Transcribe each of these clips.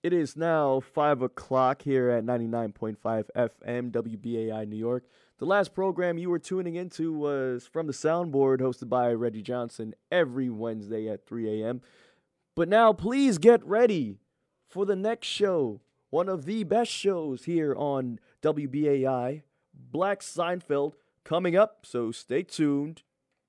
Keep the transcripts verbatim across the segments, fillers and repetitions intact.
It is now five o'clock here at ninety-nine point five F M, W B A I New York. The last program you were tuning into was From the Soundboard, hosted by Reggie Johnson every Wednesday at three a.m. But now please get ready for the next show, one of the best shows here on W B A I, Black Seinfeld, coming up, so stay tuned.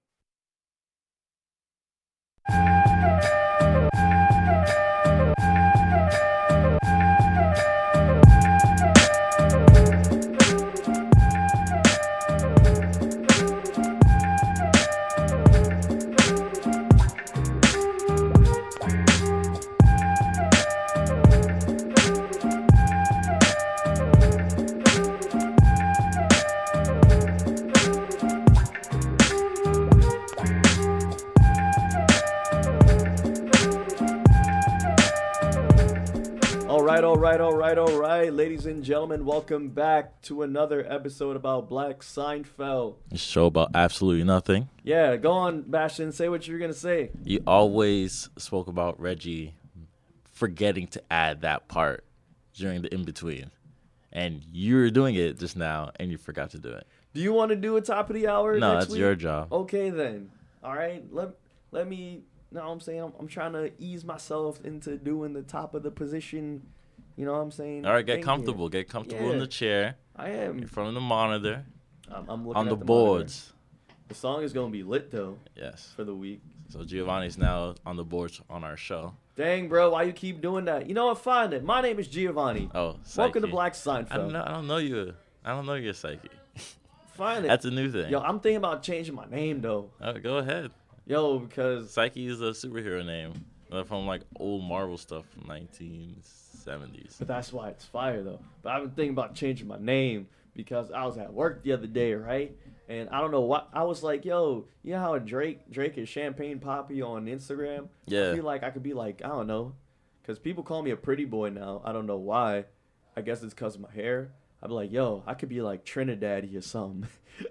All right, all right, all right, ladies and gentlemen, welcome back to another episode about Black Seinfeld. A show about absolutely nothing. Yeah, go on, Bastion, say what you're going to say. You always spoke about Reggie forgetting to add that part during the in-between. And you're doing it just now, and you forgot to do it. Do you want to do a top of the hour No, next that's week? your job. Okay, then. All right, let, let me, you know what I'm saying? I'm, I'm trying to ease myself into doing the top of the position. You know what I'm saying? All right, get Thank comfortable. you. Get comfortable Yeah, in the chair. I am. In front of the monitor. I'm, I'm looking on at the, the boards. Monitor. The song is going to be lit, though. Yes. For the week. So Giovanni's now on the boards on our show. Dang, bro, why you keep doing that? You know what? Fine then. My name is Giovanni. Oh, Psyche. Welcome to Black Seinfeld. I don't know. I don't know you. I don't know your Psyche. Fine then. That's a new thing. Yo, I'm thinking about changing my name, though. Oh, go ahead. Yo, because... Psyche is a superhero name. From, like, old Marvel stuff from nineteen seventies. But that's why it's fire, though. But I've been thinking about changing my name because I was at work the other day, right? And I don't know what... I was like, yo, you know how Drake Drake is Champagne Poppy on Instagram? Yeah. I feel like I could be like, I don't know. Because people call me a pretty boy now. I don't know why. I guess it's because of my hair. I'd be like, yo, I could be like Trinidaddy or something.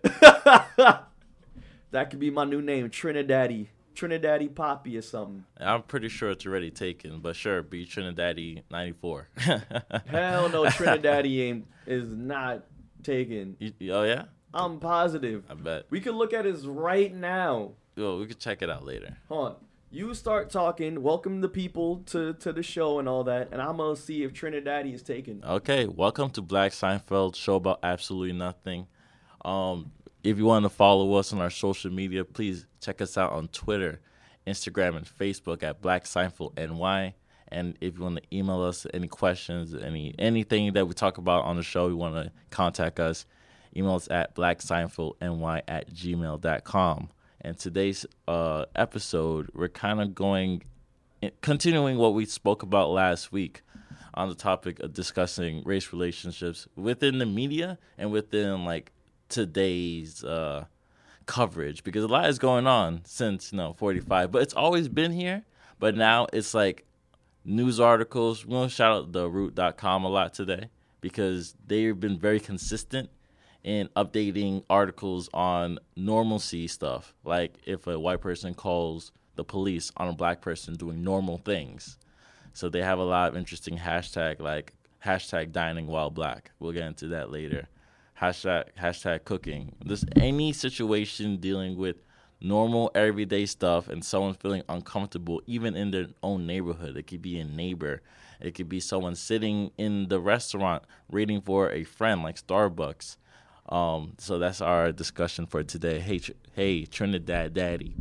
That could be my new name, Trinidaddy. Trinidaddy Poppy or something. I'm pretty sure it's already taken, but sure, be Trinidaddy ninety-four. Hell no, Trinidaddy ain't, is not taken. You, oh, yeah? I'm positive. I bet. We could look at his right now. Well, we could check it out later. Hold on. You start talking, welcome the people to, to the show and all that, and I'm going to see if Trinidaddy is taken. Okay, welcome to Black Seinfeld, show about absolutely nothing. Um... If you want to follow us on our social media, please check us out on Twitter, Instagram, and Facebook at Black Seinfeld N Y. And if you want to email us any questions, any anything that we talk about on the show, you want to contact us, email us at blackseinfeldny at gmail dot com. And today's uh, episode, we're kind of going, continuing what we spoke about last week on the topic of discussing race relationships within the media and within, like, today's uh, coverage, because a lot is going on since, you know, forty-five, but it's always been here, but now it's like news articles. We're going to shout out the root dot com a lot today because they've been very consistent in updating articles on normalcy stuff, like if a white person calls the police on a black person doing normal things. So they have a lot of interesting hashtag, like hashtag dining while black. We'll get into that later. Hashtag, hashtag cooking. Just any situation dealing with normal, everyday stuff and someone feeling uncomfortable, even in their own neighborhood. It could be a neighbor. It could be someone sitting in the restaurant waiting for a friend, like Starbucks. Um, so that's our discussion for today. Hey, tr- hey, Trinidad Daddy.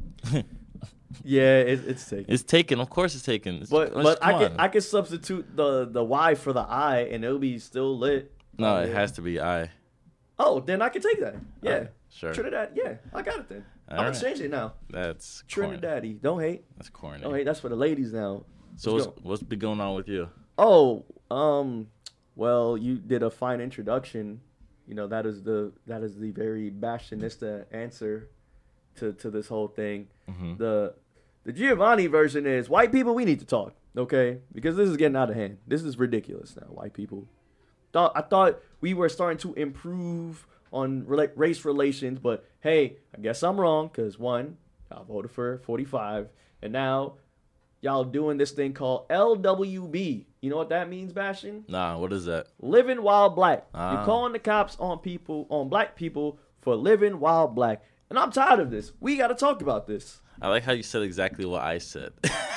Yeah, it, it's taken. It's taken. Of course, it's taken. It's, but come but I on. could I could substitute the the Y for the I, and it'll be still lit. No, Oh, it yeah. has to be I. Oh, then I can take that. Yeah, Alright, sure. Trinidad. Yeah, I got it then. I'm Alright. gonna change it now. That's corny. Trinidaddy. Don't hate. That's corny. Don't hate. That's for the ladies now. So Let's what's, go. what's been going on with you? Oh, um, well, you did a fine introduction. You know, that is the that is the very Bastionista answer to, to this whole thing. Mm-hmm. The the Giovanni version is white people, we need to talk, okay? Because this is getting out of hand. This is ridiculous now, white people. Thought I thought we were starting to improve on rela- race relations, but hey, I guess I'm wrong because one, I voted for forty-five, and now y'all doing this thing called L W B. You know what that means, Bastion? Nah, what is that? Living while black. Ah. You're calling the cops on people, on black people for living while black. And I'm tired of this. We got to talk about this. I like how you said exactly what I said,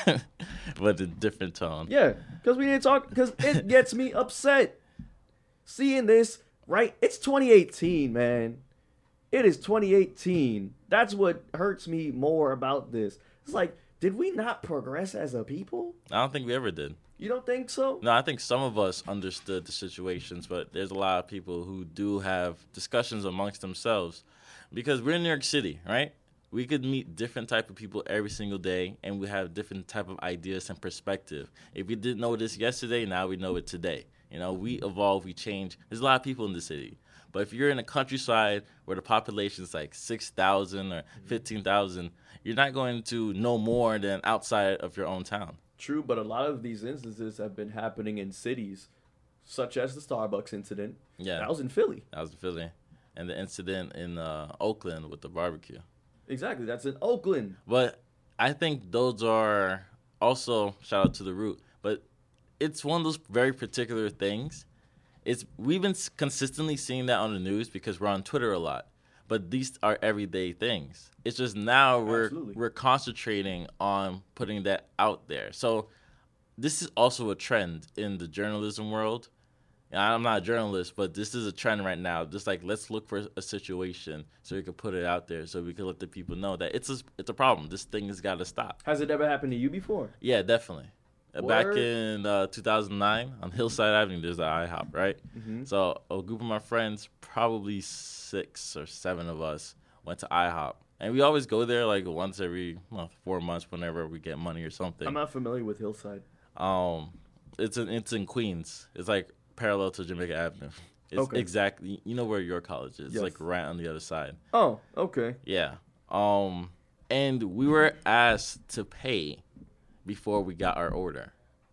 but in different tone. Yeah, because we didn't talk, because it gets me upset. Seeing this, right? It's twenty eighteen, man. It is twenty eighteen. That's what hurts me more about this. It's like, did we not progress as a people? I don't think we ever did. You don't think so? No, I think some of us understood the situations, but there's a lot of people who do have discussions amongst themselves because we're in New York City, right? We could meet different type of people every single day, and we have different type of ideas and perspective. If we didn't know this yesterday, now we know it today. You know, we evolve, we change. There's a lot of people in the city. But if you're in a countryside where the population is like six thousand or fifteen thousand, you're not going to know more than outside of your own town. True, but a lot of these instances have been happening in cities, such as the Starbucks incident. Yeah. That was in Philly. That was in Philly. And the incident in uh, Oakland with the barbecue. Exactly, that's in Oakland. But I think those are also, shout out to The Root, but it's one of those very particular things. It's we've been consistently seeing that on the news because we're on Twitter a lot. But these are everyday things. It's just now we're Absolutely. we're concentrating on putting that out there. So this is also a trend in the journalism world. And I'm not a journalist, but this is a trend right now. Just like, let's look for a situation so we can put it out there so we can let the people know that it's a, it's a problem. This thing has got to stop. Has it ever happened to you before? Yeah, definitely. Uh, Back Word. in uh, two thousand nine, on Hillside Avenue, there's an IHOP, right? Mm-hmm. So a group of my friends, probably six or seven of us, went to IHOP. And we always go there like once every well, four months whenever we get money or something. I'm not familiar with Hillside. Um, it's in, it's in Queens. It's like parallel to Jamaica Avenue. It's Okay. exactly, you know where your college is. It's Yes. like right on the other side. Oh, okay. Yeah. Um, and we were asked to pay before we got our order.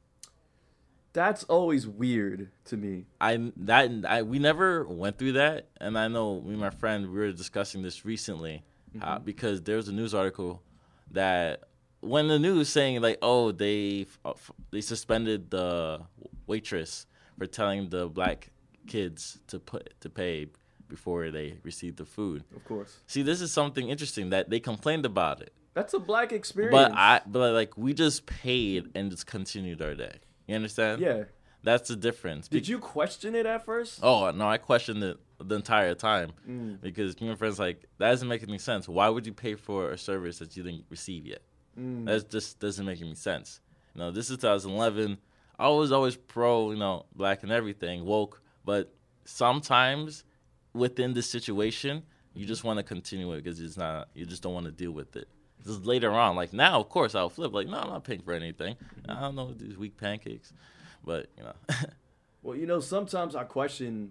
That's always weird to me. I that I we never went through that, and I know me and my friend we were discussing this recently uh, because there was a news article that when the news saying like, oh, they uh, they suspended the waitress for telling the black kids to put to pay before they received the food. Of course. See, this is something interesting that they complained about it, That's a black experience. but I but like we just paid and just continued our day. You understand? Yeah. That's the difference. Did you question it at first? Oh, no, I questioned it the entire time Mm. because me and my friends like, that doesn't make any sense. Why would you pay for a service that you didn't receive yet? Mm. That just doesn't make any sense. You know, this is twenty eleven. I was always pro, you know, black and everything, woke, but sometimes within this situation, you just want to continue it because it's not, you just don't want to deal with it. Just later on, like now, of course, I'll flip. Like, no, I'm not paying for anything. I don't know these weak pancakes, but you know. Well, you know, sometimes I question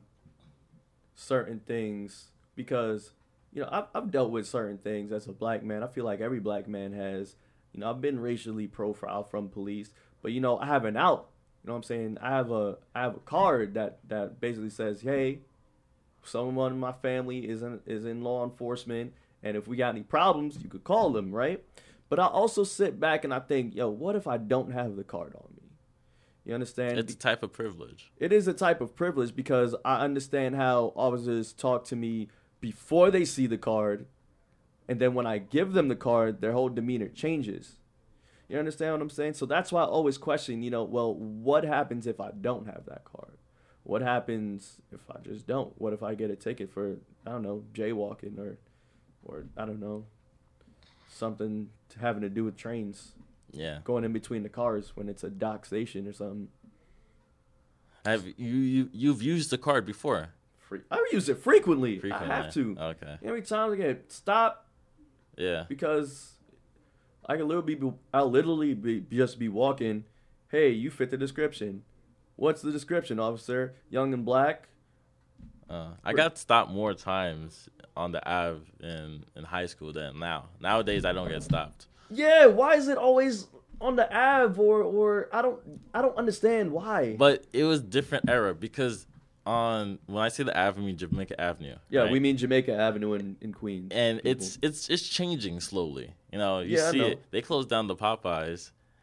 certain things because, you know, I've, I've dealt with certain things as a black man. I feel like every black man has. You know, I've been racially profiled from police, but you know, I have an out. You know what I'm saying? I have a I have a card that that basically says, hey, someone in my family is in, is in law enforcement. And if we got any problems, you could call them, right? But I also sit back and I think, yo, what if I don't have the card on me? You understand? It's a type of privilege. It is a type of privilege because I understand how officers talk to me before they see the card. And then when I give them the card, their whole demeanor changes. You understand what I'm saying? So that's why I always question, you know, well, what happens if I don't have that card? What happens if I just don't? What if I get a ticket for, I don't know, jaywalking or... Or, I don't know, something having to do with trains. Yeah. Going in between the cars when it's a dock station or something. Have you, you you've used the card before? Free. I use it frequently. Frequently. I have to. Okay. Every time I get stopped Yeah. because I can literally be, I'll literally be, just be walking. Hey, you fit the description. What's the description, officer? Young and black? Uh, I got stopped more times on the Ave in, in high school than now. Nowadays, I don't get stopped. Yeah, why is it always on the Ave or, or I don't I don't understand why. But it was different era because on when I say the Ave, I mean Jamaica Avenue. Yeah, right? we mean Jamaica Avenue in, in Queens. And people. it's it's it's changing slowly. You know, you Yeah, I see know. it. They closed down the Popeyes,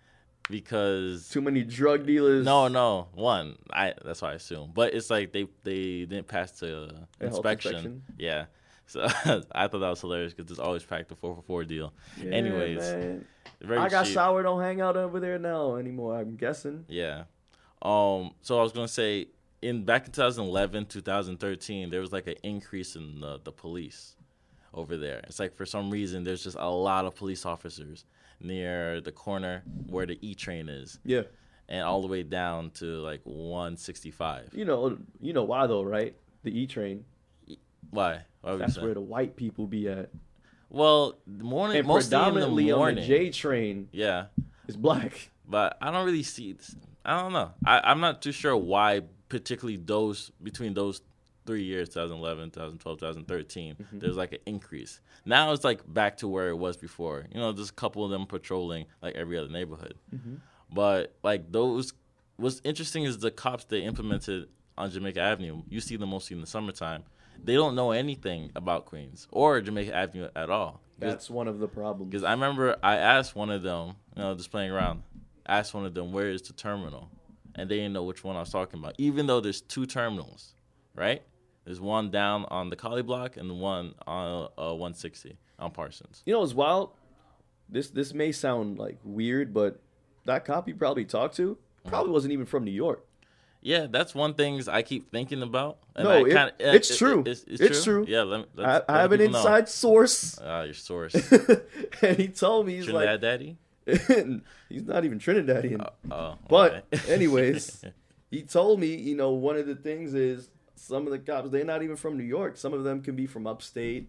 because too many drug dealers. No, no. One, I that's what I assume. But it's like they they didn't pass the A health inspection. inspection? Yeah. So I thought that was hilarious because it's always packed the four for four deal. Yeah, Anyways, man. very I got cheap. sour. Don't hang out over there now anymore. I'm guessing. Yeah. Um. So I was gonna say in back in twenty eleven, twenty thirteen, there was like an increase in the, the police over there. It's like for some reason there's just a lot of police officers near the corner where the E train is. Yeah. And all the way down to like one sixty-five. You know, you know why though, right? The E train. Why? Why would That's you say? where the white people be at. Well, the morning, And mostly in the predominantly on morning. the J train Yeah, is black. but I don't really see. I don't know. I, I'm not too sure why, particularly those between those three years, twenty eleven, twenty twelve, twenty thirteen, Mm-hmm. there's like an increase. Now it's like back to where it was before. You know, there's a couple of them patrolling like every other neighborhood. Mm-hmm. But like those, what's interesting is the cops they implemented on Jamaica Avenue. You see them mostly in the summertime. They don't know anything about Queens or Jamaica Avenue at all. That's one of the problems. Because I remember I asked one of them, you know, just playing around, asked one of them, where is the terminal? And they didn't know which one I was talking about, even though there's two terminals, right? There's one down on the Collie Block and the one on uh, one sixty on Parsons. You know what's wild? This this may sound like weird, but that cop you probably talked to probably Mm-hmm. wasn't even from New York. Yeah, that's one thing I keep thinking about. And No, I it- kinda, it's true. it's, it's It's true. true. Yeah, let, I, let's, I let have an people know. inside source, Ah, your source. and he told me he's Trinidad like, Daddy? he's not even Trinidadian. Oh, But okay. anyways, he told me, you know, one of the things is some of the cops, they're not even from New York. Some of them can be from upstate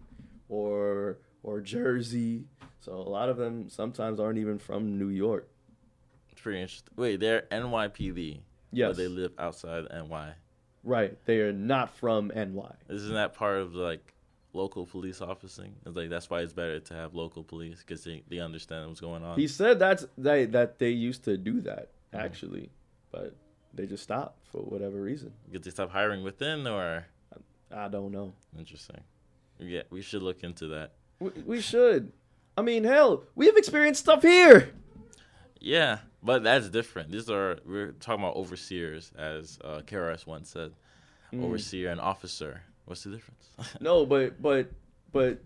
or or Jersey. So a lot of them sometimes aren't even from New York. It's pretty interesting. Wait, they're N Y P D. Yes. But they live outside N Y. Right. They are not from N Y. Isn't that part of like local police officing? It's like that's why it's better to have local police because they, they understand what's going on. He said that's they, that they used to do that, actually. But they just stopped for whatever reason. Because they stop hiring within, or I don't know. interesting. Yeah, we should look into that. We, we should. I mean, hell, we have experienced stuff here. Yeah, but that's different. These are we're talking about overseers, as uh, K R S once said. Mm. Overseer and officer. What's the difference? No, but but but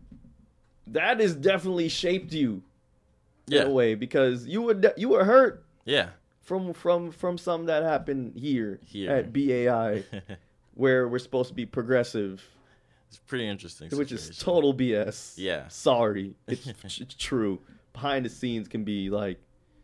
that has definitely shaped you yeah, in a way because you were de- you were hurt yeah, from from from something that happened here, Here. at B A I where we're supposed to be progressive, it's pretty interesting. which is situation. total B S. Yeah. Sorry, it's, it's true. Behind the scenes can be like,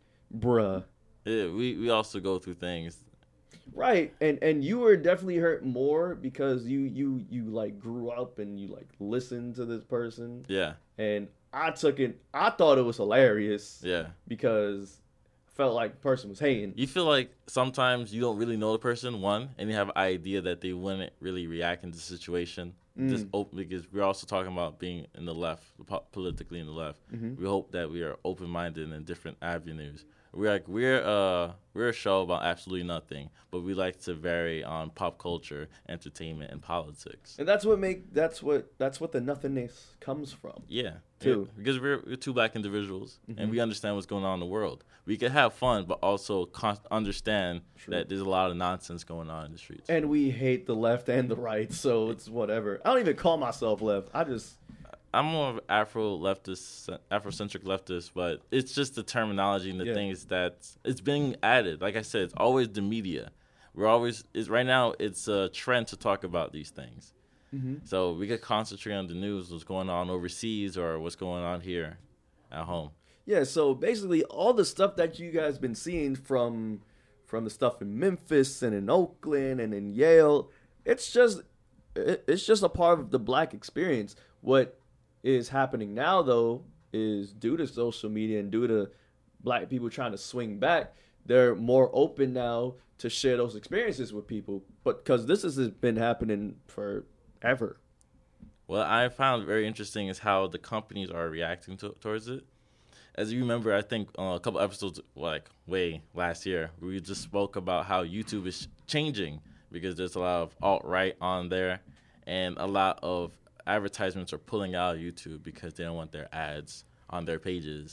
bruh. Yeah, we we also go through things. Right, and and you were definitely hurt more because you you you like grew up and you like listened to this person, Yeah, and I took it. I thought it was hilarious yeah. because I felt like the person was hating. You feel like sometimes you don't really know the person, one, and you have an idea that they wouldn't really react in the situation. Mm. Just open, because we're also talking about being in the left, po- politically in the left. Mhm. We hope that we are open minded in different avenues. We're like we're uh we're a show about absolutely nothing, but we like to vary on pop culture, entertainment, and politics. And that's what make that's what that's what the nothingness comes from. Yeah, Too. yeah, because we're, we're two black individuals, Mhm. and we understand what's going on in the world. We can have fun, but also con- understand True. that there's a lot of nonsense going on in the streets. And we hate the left and the right, so it's whatever. I don't even call myself left. I just I'm more of Afro leftist, Afrocentric leftist, but it's just the terminology and the Yeah. things that it's being added. Like I said, it's always the media. We're always is right now. It's a trend to talk about these things. Mhm. So we could concentrate on the news, what's going on overseas, or what's going on here at home. yeah. So basically, all the stuff that you guys been seeing from from the stuff in Memphis and in Oakland and in Yale, it's just it, it's just a part of the black experience. What is happening now, though, is due to social media and due to black people trying to swing back, they're more open now to share those experiences with people. But because this has been happening forever. What I found very interesting is how the companies are reacting to, towards it. As you remember, I think uh, a couple episodes, like way last year, we just spoke about how YouTube is changing because there's a lot of alt-right on there, and a lot of advertisements are pulling out of YouTube because they don't want their ads on their pages.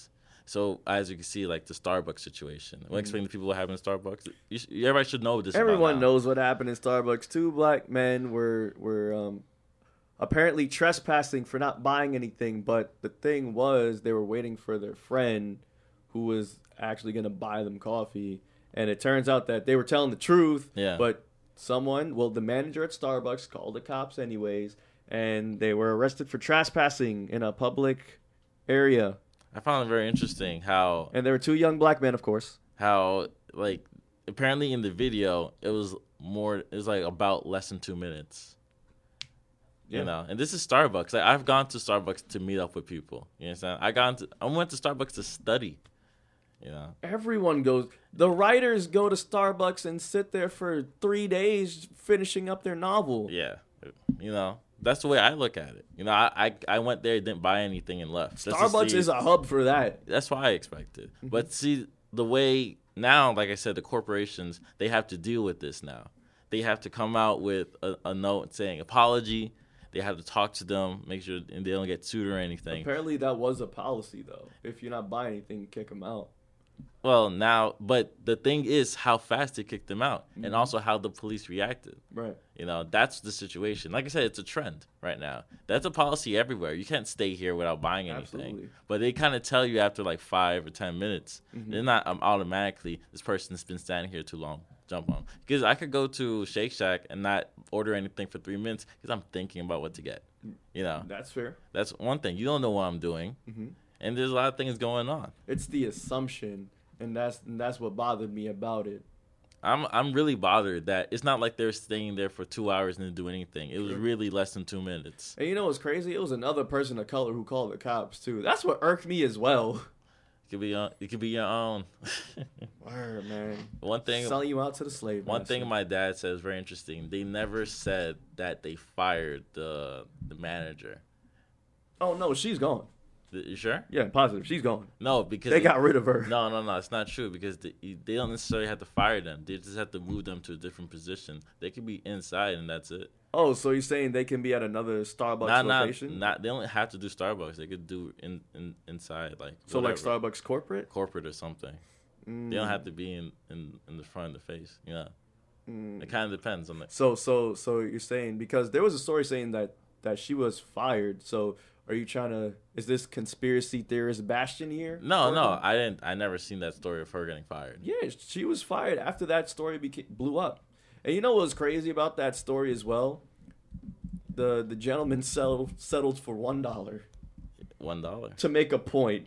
So as you can see, like the Starbucks situation. We'll explain to people what happened in Starbucks. You sh- everybody should know this. Everyone about now. knows what happened in Starbucks. Two black men were were um, apparently trespassing for not buying anything, but the thing was they were waiting for their friend who was actually going to buy them coffee, and it turns out that they were telling the truth. Yeah. But someone, well, the manager at Starbucks called the cops anyways, and they were arrested for trespassing in a public area. I found it very interesting how And there were two young black men, of course. how like apparently in the video it was more it was like about less than two minutes. Yeah. You know, and this is Starbucks. Like, I've gone to Starbucks to meet up with people. You understand? I got to, I went to Starbucks to study. You know, Everyone goes. The writers go to Starbucks and sit there for three days finishing up their novel. yeah. You know, that's the way I look at it. You know, I I, I went there, didn't buy anything, and left. Just to Starbucks see- is a hub for that. That's what I expected. But see, the way now, like I said, the corporations, they have to deal with this now. They have to come out with a, a note saying apology. They have to talk to them, make sure and they don't get sued or anything. Apparently, that was a policy, though. If you're not buying anything, kick them out. Well, now, but the thing is how fast they kicked them out and also how the police reacted. Right. You know, that's the situation. Like I said, it's a trend right now. That's a policy everywhere. You can't stay here without buying anything. Absolutely. But they kind of tell you after like five or ten minutes. They're not um, automatically, this person's been standing here too long. Jump on. Because I could go to Shake Shack and not order anything for three minutes because I'm thinking about what to get. You know, That's fair. that's one thing. You don't know what I'm doing. And there's a lot of things going on. It's the assumption, and that's and that's what bothered me about it. I'm I'm really bothered that it's not like they're staying there for two hours and didn't do anything. It was really less than two minutes. And you know what's crazy? It was another person of color who called the cops, too. That's what irked me as well. It could be your, it could be your own. Word, man. One thing Selling you out to the slave one master. thing my dad said is very interesting. They never said that they fired the the manager. Oh, no, she's gone. Th- You sure? Yeah, positive. She's gone. No, because They got rid of her. No, no, no. It's not true because they, they don't necessarily have to fire them. They just have to move them to a different position. They could be inside and that's it. Oh, so you're saying they can be at another Starbucks Not, not, location? not. They don't have to do Starbucks. They could do in, in inside like so like whatever, Starbucks corporate? corporate or something. Mm. They don't have to be in, in, in the front of the face. You know, Mm. it kind of depends on the. So so so you're saying because there was a story saying that that she was fired. So are you trying to? Is this conspiracy theorist Bastion here? No, no, Or- I didn't. I never seen that story of her getting fired. Yeah, she was fired after that story beca- blew up. And you know what was crazy about that story as well? The the gentleman settled settled for one dollar One dollar. to make a point.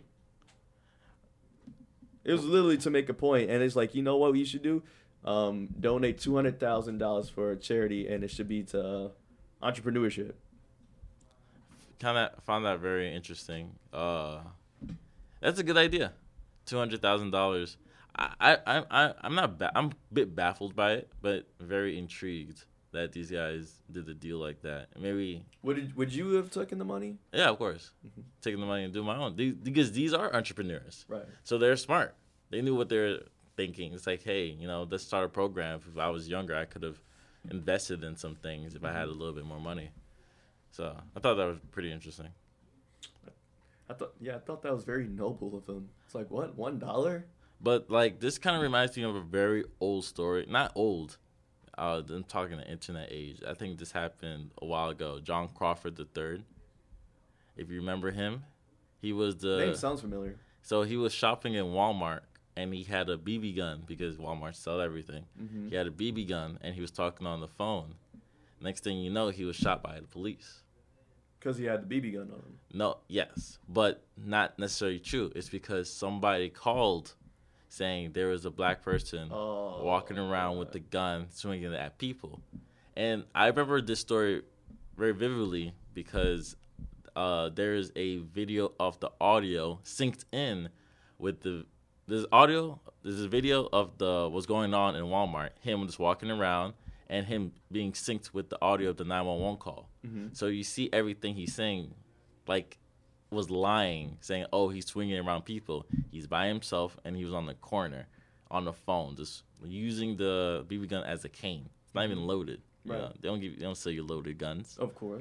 It was literally to make a point, and it's like, you know what we should do? Um, donate two hundred thousand dollars for a charity, and it should be to uh, entrepreneurship. Kind of found that very interesting. Uh, that's a good idea. Two hundred thousand dollars. I I I I'm not. Ba- I'm a bit baffled by it, but very intrigued that these guys did a deal like that. Maybe. Would would you have taken the money? Yeah, of course. Taking the money and do my own. These, because these are entrepreneurs. Right. So they're smart. They knew what they're thinking. It's like, hey, you know, let's start a program. If I was younger, I could have invested in some things if I had a little bit more money. So I thought that was pretty interesting. I thought, yeah, I thought that was very noble of him. It's like, what, one dollar? But like this kind of reminds me of a very old story. Not old. Uh, I'm talking the internet age. I think this happened a while ago. John Crawford the third. If you remember him, he was the Name sounds familiar. so he was shopping in Walmart and he had a B B gun because Walmart sell everything. Mm-hmm. He had a B B gun and he was talking on the phone. Next thing you know, he was shot by the police. Because he had the B B gun on him. No, yes, but not necessarily true. It's because somebody called saying there was a black person Oh, walking around with the gun swinging it at people. And I remember this story very vividly because uh, there's a video of the audio synced in with the there's audio there's a video of the what's going on in Walmart, him just walking around and him being synced with the audio of the nine one one call. Mm-hmm. So you see everything he's saying like was lying, saying, oh, he's swinging around people. He's by himself, and he was on the corner on the phone, just using the B B gun as a cane. It's not even loaded. You Right. know, they don't give, they don't sell you loaded guns. Of course.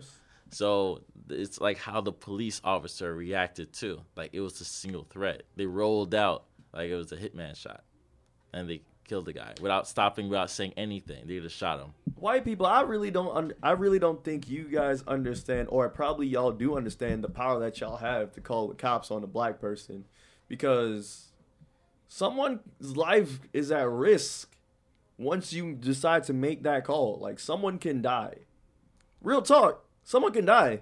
So it's like how the police officer reacted too. Like it was a single threat. They rolled out like it was a hitman shot, and they killed the guy without stopping, without saying anything. They just shot him. White people, I really don't. Un- I really don't think you guys understand, or probably y'all do understand the power that y'all have to call the cops on a black person, because someone's life is at risk once you decide to make that call. Like someone can die. Real talk. Someone can die.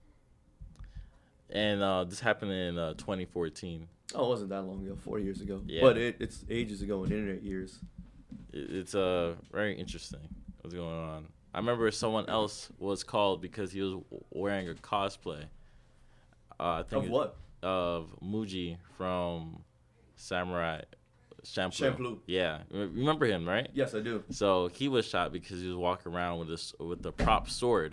And uh, this happened in uh, twenty fourteen. Oh, it wasn't that long ago, four years ago. Yeah. But it, it's ages ago in internet years. It, it's uh, very interesting what's going on. I remember someone else was called because he was wearing a cosplay. Uh, I think Of what? Of Muji from Samurai Champloo. Champloo. Yeah. Remember him, right? Yes, I do. So he was shot because he was walking around with this with the prop sword.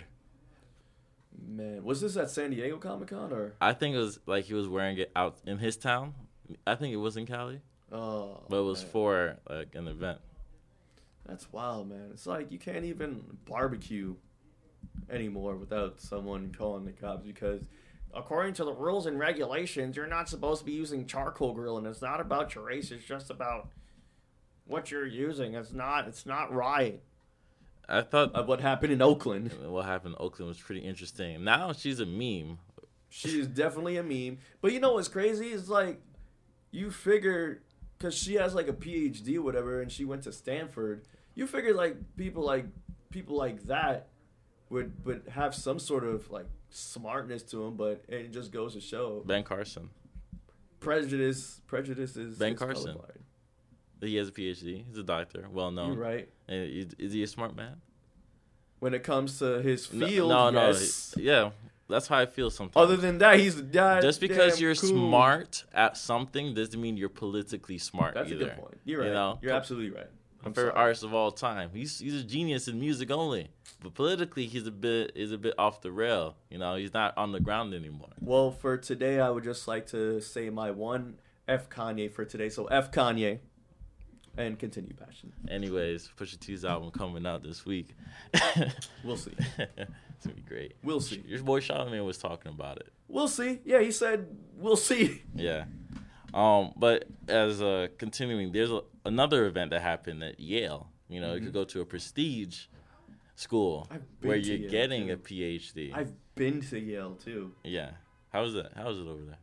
Man, was this at San Diego Comic Con or? I think it was like he was wearing it out in his town. I think it was in Cali, Oh, but it was man. for like an event. That's wild, man. It's like you can't even barbecue anymore without someone calling the cops because, according to the rules and regulations, you're not supposed to be using charcoal grill, and it's not about your race. It's just about what you're using. It's not. It's not right. I thought Of what happened in Oakland. what happened in Oakland was pretty interesting. Now she's a meme. She is definitely a meme. But you know what's crazy? It's like, you figure, because she has like a P H D or whatever, and she went to Stanford, you figure like people like people like that would would have some sort of like smartness to them, but it just goes to show Ben Carson. prejudice. Prejudice is Ben is Carson. colorblind. He has a P H D. He's a doctor, well known. You're right. And is, is he a smart man? When it comes to his No, field, no, no. yes. Yeah, that's how I feel sometimes. Other than that, he's god Just because damn you're cool. smart at something doesn't mean you're politically smart That's either. a good point. You're right. You know? You're absolutely right. My I'm favorite sorry. artist of all time. He's he's a genius in music only, but politically he's a bit is a bit off the rail. You know, he's not on the ground anymore. Well, for today, I would just like to say my one F Kanye for today. So F Kanye, and continue, Passion. Anyways, Pusha T's album coming out this week. We'll see. It's gonna be great. We'll see. Your boy Charlamagne was talking about it. We'll see. Yeah, he said we'll see. Yeah. Um, but as uh, continuing, there's a, another event that happened at Yale. You know, Mm-hmm. you could go to a prestige school I've been where to you're Yale, getting too. a P H D. I've been to Yale too. Yeah. How was that? How was it over there?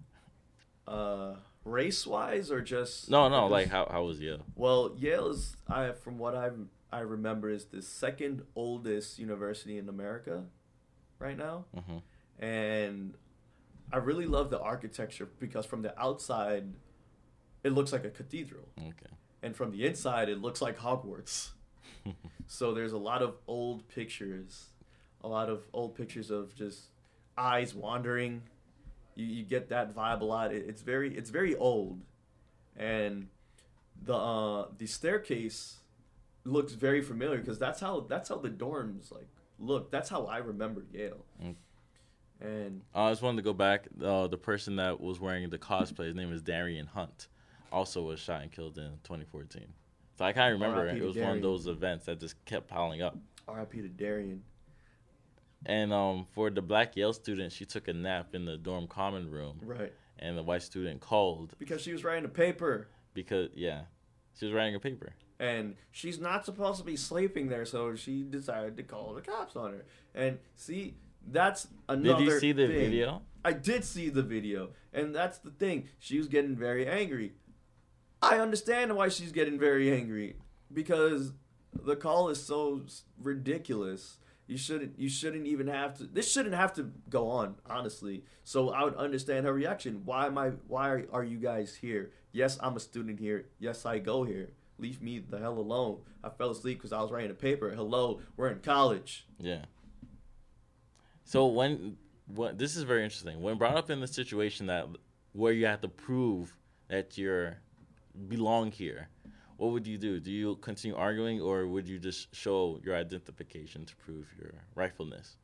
Uh, race wise or just No, no. or Like just- how how was Yale? Well, Yale is, I from what I I remember, is the second oldest university in America, right now, hmm and I really love the architecture because from the outside, it looks like a cathedral. Okay. And from the inside, it looks like Hogwarts. So there's a lot of old pictures, a lot of old pictures of just eyes wandering. You, you get that vibe a lot. It, it's very it's very old, and the uh, the staircase looks very familiar because that's how that's how the dorms like look. That's how I remember Yale. Mm. And Uh, I just wanted to go back. Uh, the person that was wearing the cosplay, his name is Darian Hunt, also was shot and killed in twenty fourteen. So I kind of remember R I P it to was one Darian. of those events that just kept piling up. R I P to Darian. And um, for the black Yale student, she took a nap in the dorm common room, Right. and the white student called Because she was writing a paper. because yeah, she was writing a paper. And she's not supposed to be sleeping there, so she decided to call the cops on her. And see, that's another Did you see the thing. video? I did see the video. And that's the thing. She was getting very angry. I understand why she's getting very angry. Because the call is so s- ridiculous. You shouldn't you shouldn't even have to this shouldn't have to go on, honestly. So I would understand her reaction. Why am I why are, are you guys here? Yes, I'm a student here. Yes, I go here. Leave me the hell alone. I fell asleep because I was writing a paper. Hello, we're in college. Yeah. So when what this is very interesting. When brought up in the situation that where you have to prove that you're belong here, what would you do? Do you continue arguing, or would you just show your identification to prove your rightfulness?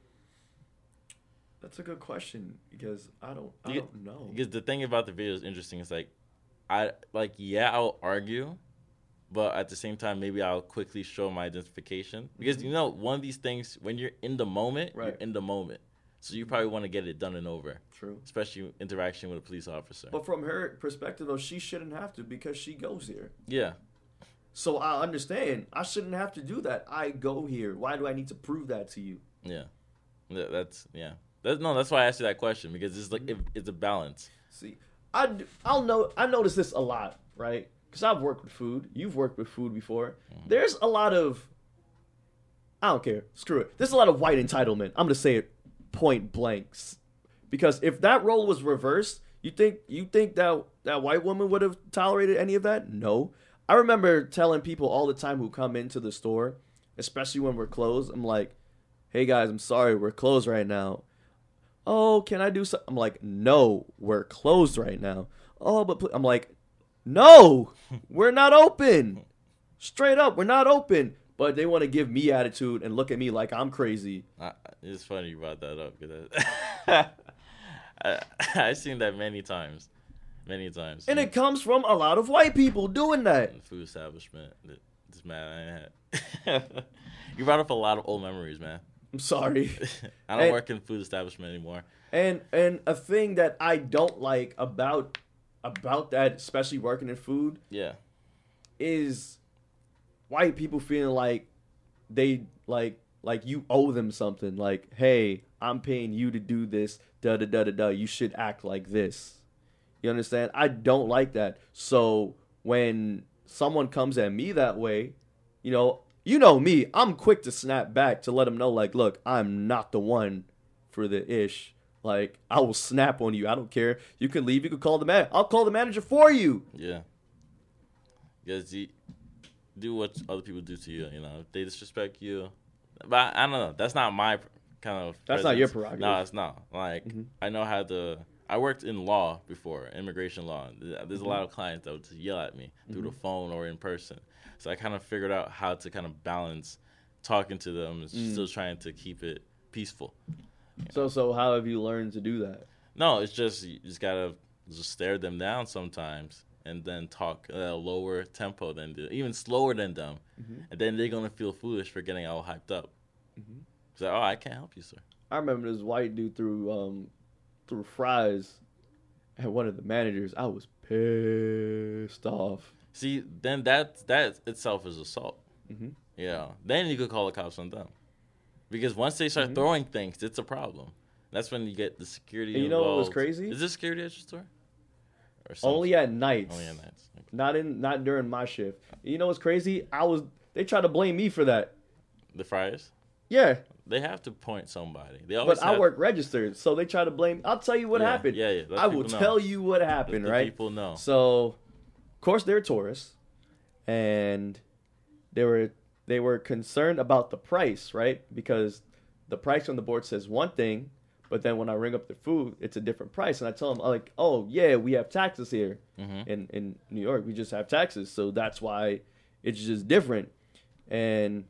That's a good question because I don't I You- don't know. Because the thing about the video is interesting. It's like, I like yeah, I'll argue, but at the same time, maybe I'll quickly show my identification. Because you know, one of these things, when you're in the moment, Right. you're in the moment. So you probably want to get it done and over. True. Especially interaction with a police officer. But from her perspective, though, she shouldn't have to because she goes here. Yeah. So I understand. I shouldn't have to do that. I go here. Why do I need to prove that to you? Yeah. That's, yeah. That's, no, that's why I asked you that question, because it's like, it, it's a balance. See, I, I'll know, I notice this a lot, right? Because I've worked with food. You've worked with food before. Mm-hmm. There's a lot of, I don't care. Screw it. There's a lot of white entitlement. I'm going to say it point blanks. Because if that role was reversed, you think you think that that white woman would have tolerated any of that? No. I remember telling people all the time who come into the store, especially when we're closed, I'm like, hey guys, I'm sorry, we're closed right now. Oh, can I do something? I'm like, no, we're closed right now. Oh, but pl-. I'm like, no, we're not open. Straight up, we're not open. But they want to give me attitude and look at me like I'm crazy. I, it's funny you brought that up. Cause I, I've seen that many times. Many times. And it comes from a lot of white people doing that. The food establishment. This man, you brought up a lot of old memories, man. I'm sorry. I don't and, work in food establishment anymore. And and a thing that I don't like about about that, especially working in food, yeah, is white people feeling like they like like you owe them something. Like, hey, I'm paying you to do this. Da da da da da. You should act like this. You understand? I don't like that. So when someone comes at me that way, you know, you know me, I'm quick to snap back to let them know, like, look, I'm not the one for the ish. Like, I will snap on you. I don't care. You can leave. You can call the man. I'll call the manager for you. Yeah. Because you do what other people do to you. You know, if they disrespect you. But I don't know. That's not my kind of. That's presence. not your prerogative. No, it's not. Like, mm-hmm. I know how to. I worked in law before, immigration law. There's mm-hmm. a lot of clients that would just yell at me mm-hmm. through the phone or in person. So I kind of figured out how to kind of balance talking to them and mm. still trying to keep it peaceful. So, so how have you learned to do that? No, it's just you just gotta just stare them down sometimes, and then talk at a lower tempo than the, even slower than them, mm-hmm. and then they're gonna feel foolish for getting all hyped up. Mm-hmm. So, oh, I can't help you, sir. I remember this white dude threw um threw fries at one of the managers. I was pissed off. See, then that that itself is assault. Mm-hmm. Yeah. Then you could call the cops on them. Because once they start mm-hmm. throwing things, it's a problem. That's when you get the security and you involved. know what was crazy? Is there security at your store? Or Only at nights. Only at nights. Okay. Not in not during my shift. You know what's crazy? I was they tried to blame me for that. The fryers? Yeah. They have to point somebody. They always but I work registered, so they try to blame. I'll tell you what yeah, happened. Yeah, yeah. I will tell you what happened, Let right? People know. So, of course, they're tourists, and they were they were concerned about the price, right? Because the price on the board says one thing, but then when I ring up the food, it's a different price, and I tell them like, "Oh, yeah, we have taxes here mm-hmm. in in New York. We just have taxes, so that's why it's just different." And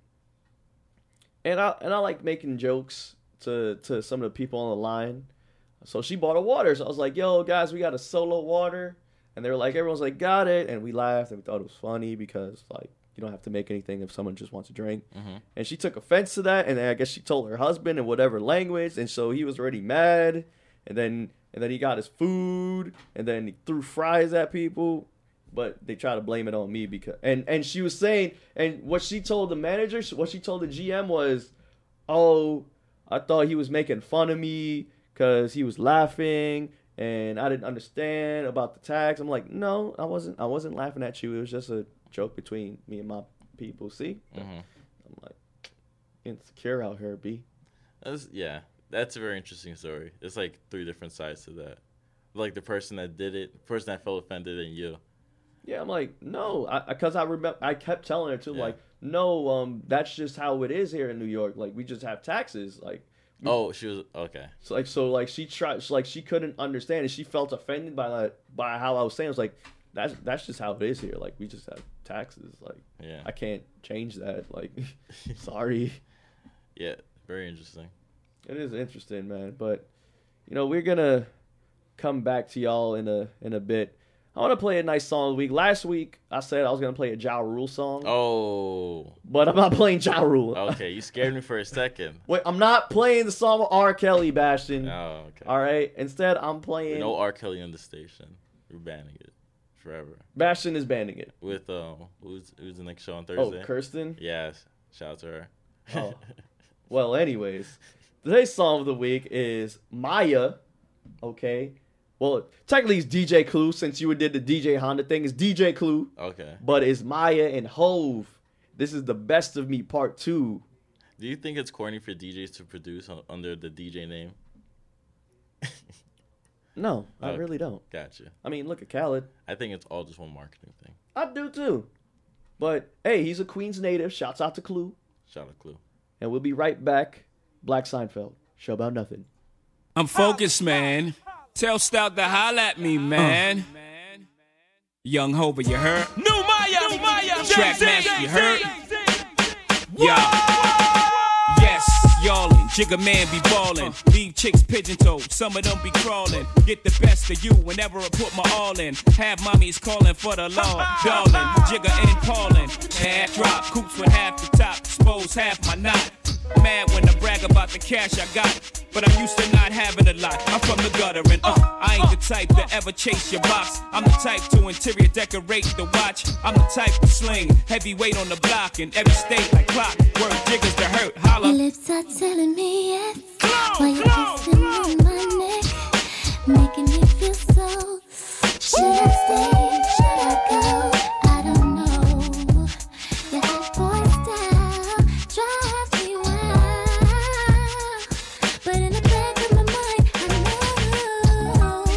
And I and I like making jokes to, to some of the people on the line. So she bought a water. So I was like, yo, guys, we got a solo water. And they were like, everyone's like, got it. And we laughed and we thought it was funny because, like, you don't have to make anything if someone just wants a drink. Mm-hmm. And she took offense to that. And then I guess she told her husband in whatever language. And so he was already mad. And then and then he got his food. And then he threw fries at people. But they try to blame it on me because and, and she was saying and what she told the manager, what she told the G M was, oh, I thought he was making fun of me because he was laughing and I didn't understand about the tax. I'm like, no, I wasn't. I wasn't laughing at you. It was just a joke between me and my people. See, mm-hmm. I'm like insecure out here, B. That's, yeah, that's a very interesting story. It's like three different sides to that. Like the person that did it, the person that felt offended, and you. Yeah, I'm like, no, because I, I remember I kept telling her too, yeah. like, no, um, that's just how it is here in New York. Like, we just have taxes. Like, we, oh, she was okay. So like, so like, she tried, like, she couldn't understand, and she felt offended by that, by how I was saying. I was like, that's that's just how it is here. Like, we just have taxes. Like, yeah, I can't change that. Like, sorry. Yeah, very interesting. It is interesting, man. But you know, we're gonna come back to y'all in a in a bit. I want to play a nice song of the week. Last week, I said I was going to play a Ja Rule song. Oh. But I'm not playing Ja Rule. Okay, you scared me for a second. Wait, I'm not playing the song with R. Kelly, Bastion. Oh, okay. All right? Instead, I'm playing... No R. Kelly on the station. We're banning it forever. Bastion is banning it. With, um, who's, who's the next show on Thursday? Oh, Kirsten? Yes. Shout out to her. Oh. Well, anyways. Today's song of the week is Maya. Okay? Well, technically it's D J Clue, since you did the D J Honda thing. It's D J Clue. Okay. But it's Maya and Hove. This is the Best of Me Part two. Do you think it's corny for D Js to produce on, under the D J name? No, I Okay. really don't. Gotcha. I mean, look at Khaled. I think it's all just one marketing thing. I do too. But, hey, he's a Queens native. Shouts out to Clue. Shout out Clue. And we'll be right back. Black Seinfeld. Show about nothing. I'm focused, man. Tell Stout to holla at me, man. Uh. Young Hova, you heard? New Maya, New Maya. Track Master, you heard? Yeah. Yes, y'allin'. Jigga man be ballin'. Leave chicks pigeon-toed. Some of them be crawlin'. Get the best of you whenever I put my all in. Have mommies callin' for the law. Darling, Jigga and Paulin'. Half drop, coops with half the top. Expose half my knot. Mad when I brag about the cash I got, but I'm used to not having a lot. I'm from the gutter and uh, I ain't the type to ever chase your box. I'm the type to interior decorate the watch. I'm the type to sling heavyweight on the block in every state like clock. Word jiggers to hurt, holla. Your lips are telling me yes, while you're kissing on my neck, making me feel so. Should I stay? Should I go? I don't know. Your hot boy style drives me wild, but in the back of my mind, I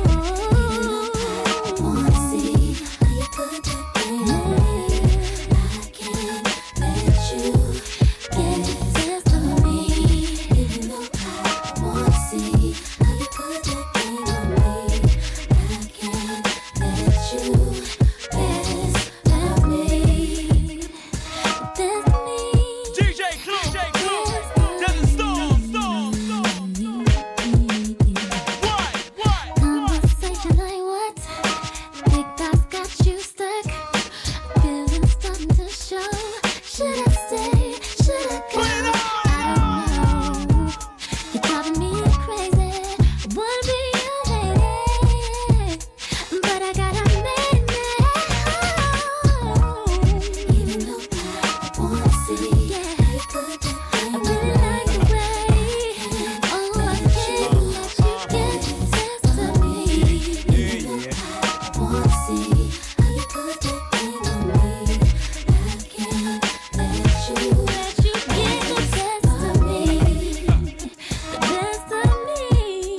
know. Wanna see how you put that thing on me? I can't let you get the best of me, even though I wanna see how you put that thing on me. I can't let you best of me. Best of me. D J Clue, D J Clue, Desert Storm, Storm, Storm. What, what? Conversation like what? Big thoughts got you stuck. Feelings starting to show. Should I stay? Should I go? I don't know. You're driving me crazy. I wanna be your lady, but I gotta make it. Even though I wanna see, yeah, I really like the way. Oh, I can't let you get the best of me. Even though I wanna see how you put that thing on me. I can't let you let you get the best of me. The best of me.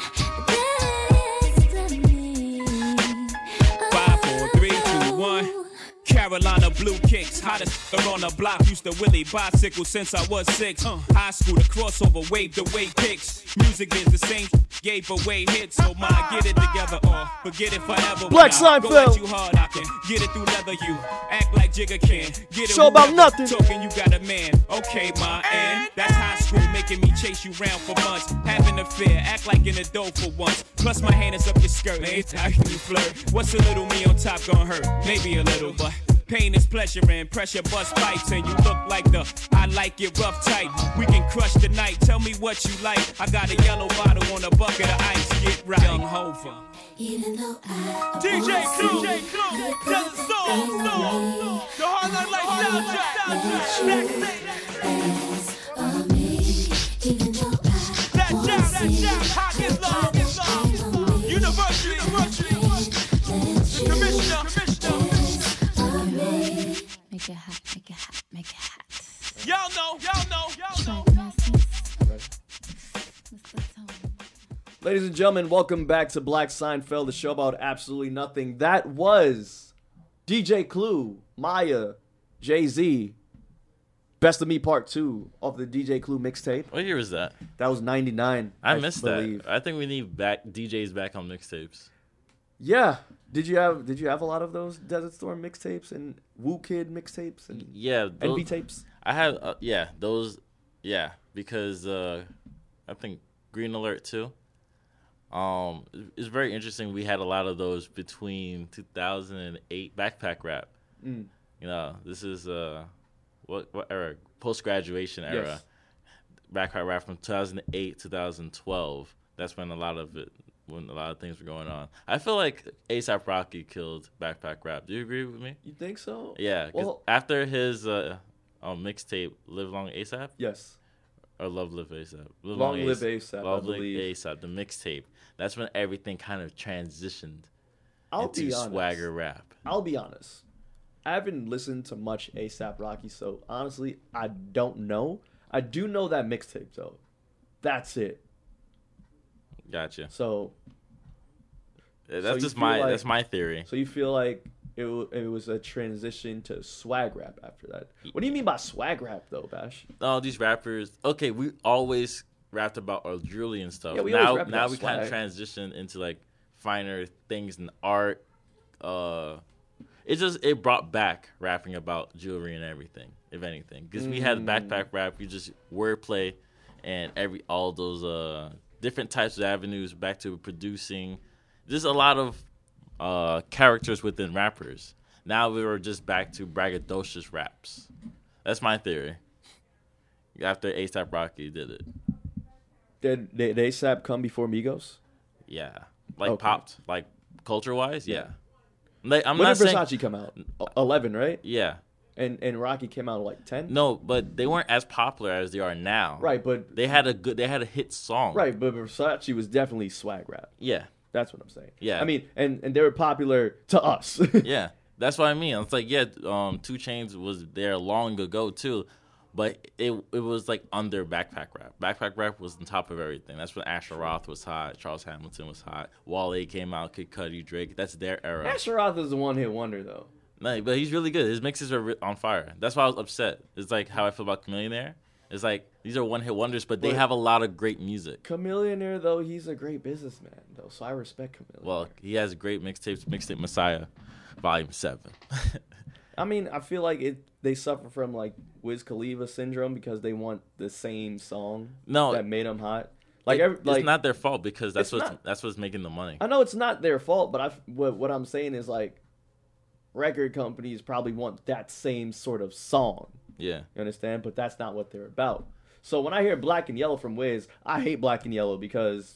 The best of me. Five, four, three, two, one. Carolina blue kicks, hottest on the block. Used to Willie bicycle since I was six. Uh, high school, the crossover, wave the way picks. Music is the same, gave away hits. So my get it together or forget it forever. When Black I go Seinfeld. at you hard, I can get it through leather. You act like Jigga can. Get it Show about whoever nothing. Talking, you got a man. Okay, ma, and that's high school, making me chase you round for months. Having a fear, act like an adult for once. Plus my hand is up your skirt, man. It's how you flirt. What's a little me on top gonna hurt? Maybe a little, but pain is pleasure and pressure bust pipes. And you look like the I like it rough tight. We can crush the night. Tell me what you like. I got a yellow bottle on a bucket of ice. Get right. Young Hova. Even though I D J wanna Clue, see D J Clue, how you put Desert that Storm, thing Storm. on me. The Harlem Like soundtrack. Best of me. Even though I That wanna jam, that see jam. Hot how you is put love, that is love. thing on me. University, University. Let you Commissioner, Commissioner. best of me. Make it hot, make it hot, make it hot. Y'all know, y'all know, y'all know. Track masters. Mister Tone. Ladies and gentlemen, welcome back to Black Seinfeld, the show about absolutely nothing. That was D J Clue, Maya, Jay-Z, Best of Me Part two off the D J Clue mixtape. What year was that? That was ninety-nine. I, missed believe. that. I think we need back D Js back on mixtapes. Yeah. Did you have Did you have a lot of those Desert Storm mixtapes and Woo Kid mixtapes and Yeah, N those, B tapes? I had uh, yeah those yeah because uh, I think Green Alert too. Um, it's very interesting. We had a lot of those between two thousand eight backpack rap. Mm. You know, this is uh, what what era? Post graduation era. Yes. Backpack rap from two thousand eight two thousand twelve. That's when a lot of it, when a lot of things were going on. I feel like ASAP Rocky killed backpack rap. Do you agree with me? You think so? Yeah. 'Cause Well, after his uh, um, mixtape "Live Long ASAP" yes. or "Love Live ASAP," Live Long Live ASAP, I Love Live believe. ASAP, the mixtape. That's when everything kind of transitioned I'll into be honest. swagger rap. I'll be honest. I haven't listened to much ASAP Rocky, so honestly, I don't know. I do know that mixtape though. That's it. Gotcha. So, That's So you just feel my like- that's my theory. so you feel like it w- it was a transition to swag rap after that. What do you mean by swag rap though, Bash? All these rappers. Okay, we always rapped about our jewelry and stuff. Yeah, we always now rapped now about we kind of swag. transitioned into like finer things in art. Uh, it just it brought back rapping about jewelry and everything, if anything, because we had Mm. backpack rap, we just wordplay, and every all those uh different types of avenues back to producing. There's a lot of uh characters within rappers. Now we were just back to braggadocious raps. That's my theory. After ASAP Rocky did it, Did, did ASAP come before Migos? yeah, like Okay. popped, like culture wise, yeah. Like, I'm When not did saying, Versace come out? E- Eleven, right? yeah, And and Rocky came out at like ten. no, but they weren't as popular as they are now. Right, but They had a good, they had a hit song. right, but Versace was definitely swag rap. Yeah, That's what I'm saying. Yeah. I mean, and and they were popular to us. yeah. That's what I mean. It's like, yeah, um, Two Chainz was there long ago too, but it it was like under backpack rap. Backpack rap was on top of everything. That's when Asher Roth was hot, Charles Hamilton was hot, Wale came out, Kid Cudi, Drake. That's their era. Asher Roth is the one hit wonder though. No, but he's really good. His mixes are re- on fire. That's why I was upset. It's like how I feel about Chameleonaire. It's like these are one hit wonders, but they But- have a lot of great music. Chameleonaire though, he's a great businessman though, so I respect Chameleonaire. Well, he has great mixtapes. Mixtape Messiah, Volume Seven. I mean, I feel like it. They suffer from like Wiz Khalifa syndrome because they want the same song No, that made them hot. Like, it- every, like it's not their fault because that's It's what's not. that's what's making the money. I know it's not their fault, but I what, what I'm saying is like record companies probably want that same sort of song. Yeah, You understand? But that's not what they're about. So when I hear Black and Yellow from Wiz, I hate Black and Yellow because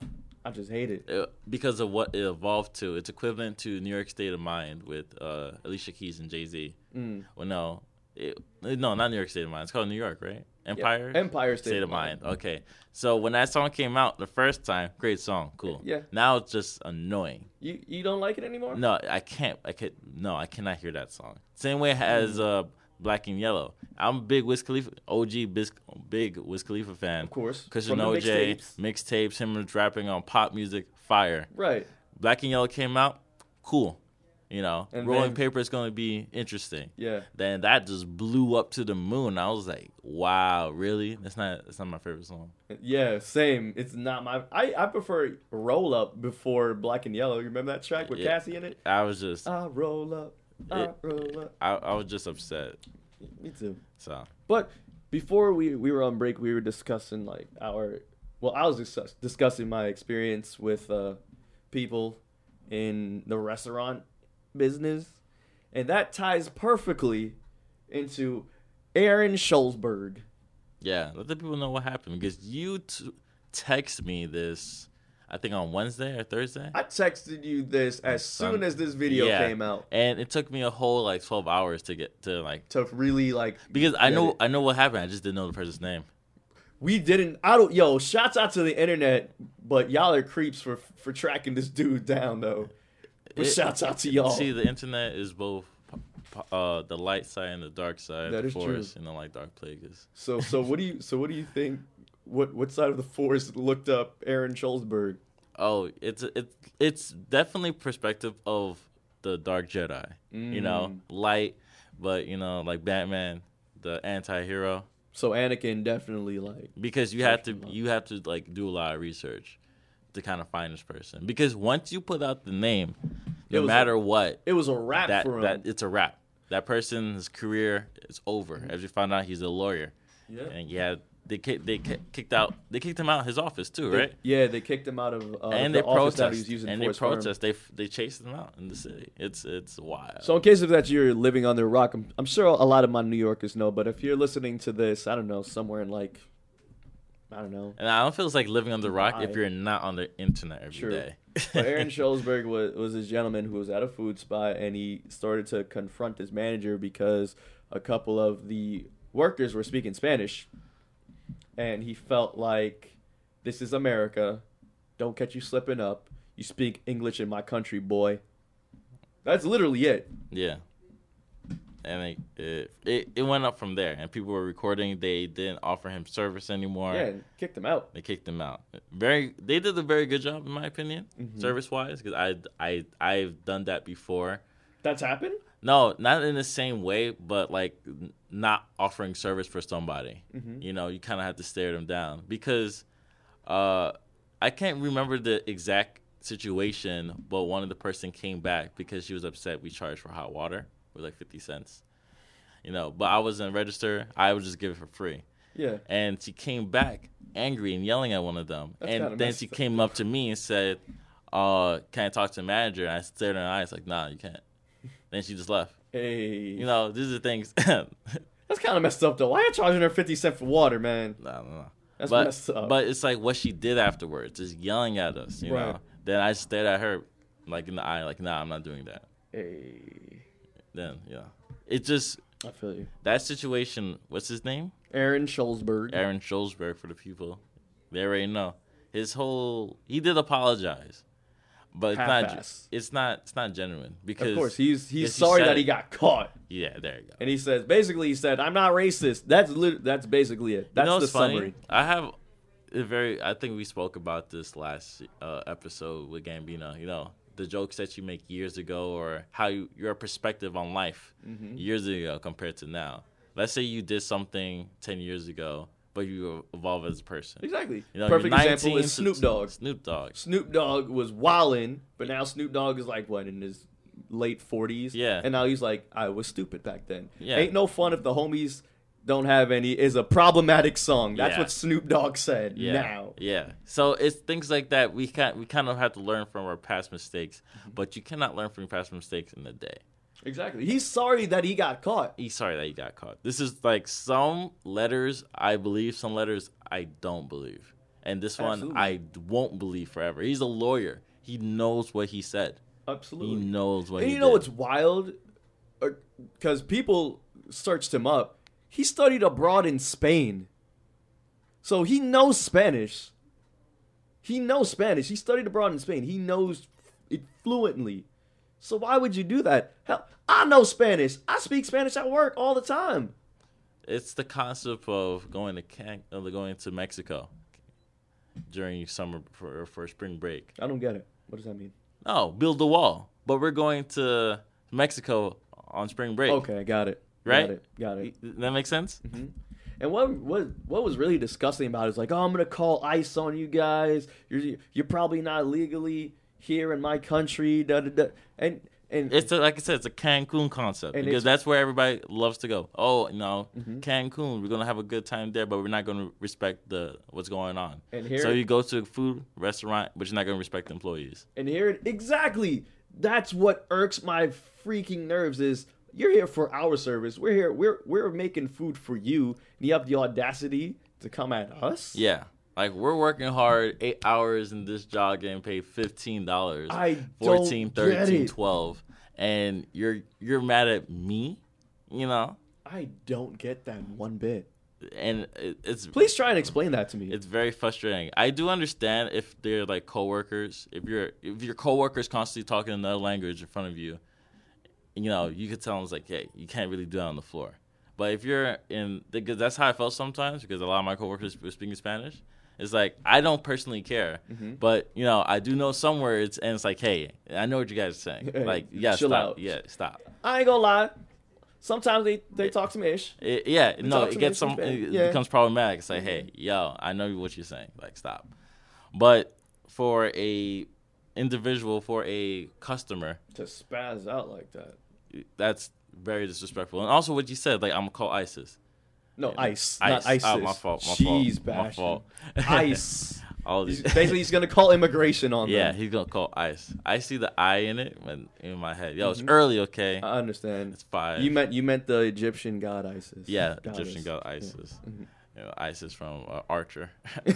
I just hate it. It- because of what it evolved to. It's equivalent to New York State of Mind with uh, Alicia Keys and Jay Z. Mm. Well, no, it, no, not New York State of Mind. It's called New York, right? Empire. Empire State, State of Mind. Okay, so when that song came out the first time, great song, cool. Yeah. Now it's just annoying. You you don't like it anymore? No, I can't. I can't. No, I cannot hear that song. Same way as uh, Black and Yellow. I'm a big Wiz Khalifa, O G Biz, big Wiz Khalifa fan. Of course. Christian From the O J, mixtapes. mixtapes, him rapping on pop music, fire. Right. Black and Yellow came out, cool. You know, And Rolling then- Paper is going to be interesting. Yeah. Then that just blew up to the moon. I was like, wow, really? That's not that's not my favorite song. Yeah, same. It's not my. I, I prefer Roll Up before Black and Yellow. You remember that track with Yeah. Cassie in it? I was just I roll up. I It- roll up. I, I was just upset. Me too. So But before we we were on break, we were discussing like our. Well, I was discuss, discussing my experience with uh, people in the restaurant business, and that ties perfectly into Aaron Schulzberg. yeah, let the people know what happened because you t- text me this, I think on Wednesday or Thursday. I texted you this as Son- soon as this video Yeah. came out And it took me a whole like twelve hours to get to like to really like because I get know it. I know what happened. I just didn't know the person's name. We didn't. I don't. Yo, shouts out to the internet, but y'all are creeps for for tracking this dude down though. But It- shouts out to y'all. See, the internet is both uh, the light side and the dark side. That the is true. forest, you know, like Dark Plagueis. So so what do you so what do you think? What what side of the force looked up Aaron Schulzberg? Oh, it's it's it's definitely perspective of the Dark Jedi. You know, Mm. light, but you know, like Batman, the anti-hero. So Anakin definitely like Because you have to Searching up. you have to like do a lot of research to kind of find this person. Because once you put out the name, It no was matter a- what, it was a rap that for him. that it's a wrap. That person's career is over. As you find out, he's a lawyer, yeah. and he had they ki- they ki- kicked out they kicked him out of his office too, They- right? yeah, they kicked him out of uh, and the they office that protest. he was using and for they his firm. protest. They f- they chased him out in the city. It's it's wild. So in case of that you're living under a rock, I'm, I'm sure a lot of my New Yorkers know, but if you're listening to this, I don't know, somewhere in like, I don't know. and I don't feel it's like living on the rock if Why? you're not on the internet every day. True. But Aaron Schulzberg was, was this gentleman who was at a food spot, and he started to confront his manager because a couple of the workers were speaking Spanish, and he felt like, this is America. Don't catch you slipping up. You speak English in my country, boy. That's literally it. Yeah. And it, it it it went up from there, and people were recording. They didn't offer him service anymore. Yeah, and kicked him out. They kicked him out. Very, they did a very good job, in my opinion, Mm-hmm. service wise, because I I I've done that before. That's happened? No, not in the same way, but like n- not offering service for somebody. Mm-hmm. You know, you kind of have to stare them down because uh, I can't remember the exact situation, but one of the person came back because she was upset we charged for hot water with like fifty cents. You know, but I wasn't register. I would just give it for free. Yeah. And she came back angry and yelling at one of them. That's kinda and then messed she up. came up to me and said, uh, can I talk to the manager? And I stared in her eyes like, nah, you can't. Then she just left. Hey. You know, these are things. That's kind of messed up, though. Why are you charging her fifty cents for water, man? I don't know. That's but, messed up. But it's like what she did afterwards, just yelling at us, you Right. know. Then I stared at her like in the eye, like, nah, I'm not doing that. Hey. Then, yeah. It just, I feel you. that situation, what's his name? Aaron Schulzberg. Aaron Schulzberg for the people. They already know. His whole, he did apologize. But it's not, Half-ass. it's not, it's not genuine because Of course, he's he's yes, he sorry said that he it. got caught. Yeah, there you go. And he says, basically, he said, I'm not racist. That's lit- that's basically it. That's you know the what's funny? summary. I have a very. I think we spoke about this last uh, episode with Gambino. You know, the jokes that you make years ago, or how you, your perspective on life Mm-hmm. years ago compared to now. Let's say you did something ten years ago, but you evolve as a person. Exactly. You know, Perfect you're example nineteen is to- Snoop Dogg. Snoop Dogg. Snoop Dogg was wildin', but now Snoop Dogg is like, what, in his late forties? Yeah. And now he's like, I was stupid back then. Yeah. Ain't no fun if the homies don't have any is a problematic song. That's Yeah. what Snoop Dogg said Yeah. now. Yeah. So it's things like that. We can we kind of have to learn from our past mistakes, Mm-hmm. but you cannot learn from your past mistakes in a day. Exactly. He's sorry that he got caught. He's sorry that he got caught. This is like some letters I believe, some letters I don't believe. And this one Absolutely. I won't believe forever. He's a lawyer. He knows what he said. Absolutely. He knows what And he you know did. what's wild? Because people searched him up. He studied abroad in Spain. So he knows Spanish. He knows Spanish. He studied abroad in Spain. He knows it fluently. So why would you do that? Hell, I know Spanish. I speak Spanish at work all the time. It's the concept of going to Can- uh, going to Mexico during summer for for spring break. I don't get it. What does that mean? No, build the wall. But we're going to Mexico on spring break. Okay, got it. Right? Got it. Got it. That makes sense? And what what what was really disgusting about it is like, oh, I'm gonna call ICE on you guys. You're you're probably not legally here in my country. Da, da, da. And and It's a, like I said, it's a Cancun concept And because it's- that's where everybody loves to go. Oh, you know, Mm-hmm. Cancun, we're gonna have a good time there, but we're not gonna respect the what's going on. And here- so you go to a food restaurant, but you're not gonna respect the employees. and here it exactly. That's what irks my freaking nerves. Is you're here for our service. We're here. We're we're making food for you. And you have the audacity to come at us. Yeah, like we're working hard, eight hours in this job, getting paid fifteen dollars. I fourteen, don't get thirteen, it. twelve, and you're you're mad at me, you know, I don't get that one bit. and it, it's Please try and explain that to me. It's very frustrating. I do understand if they're like coworkers. If you're if your coworkers constantly talking another language in front of you, you know, you could tell them it's like, hey, you can't really do that on the floor. But if you're in, because that's how I felt sometimes because a lot of my coworkers were speaking Spanish. It's like I don't personally care, Mm-hmm. but you know, I do know some words, and it's like, hey, I know what you guys are saying. Hey, Like, yeah, chill stop, out. yeah, stop. I ain't gonna lie. Sometimes they, they talk some ish. It, yeah, no, talk it to gets me some. some It Spanish. Yeah. becomes problematic. It's like, hey, yo, I know what you're saying. Like, stop. But for a individual, for a customer, To spaz out like that. that's very disrespectful. And also, what you said, like, I'm gonna call ISIS. No, ice, Ice. not ISIS. Oh, my fault, my Jeez, fault, my Bastion. fault. Ice. All He's, these. basically, he's gonna call immigration on Yeah, them. he's gonna call ice. I see the I in it when, in my head. Yo, it's Mhm. early, okay? I understand. It's five. You meant you meant the Egyptian god Isis. yeah, Goddess. Egyptian god Isis. Mhm. You know, Isis from uh, Archer.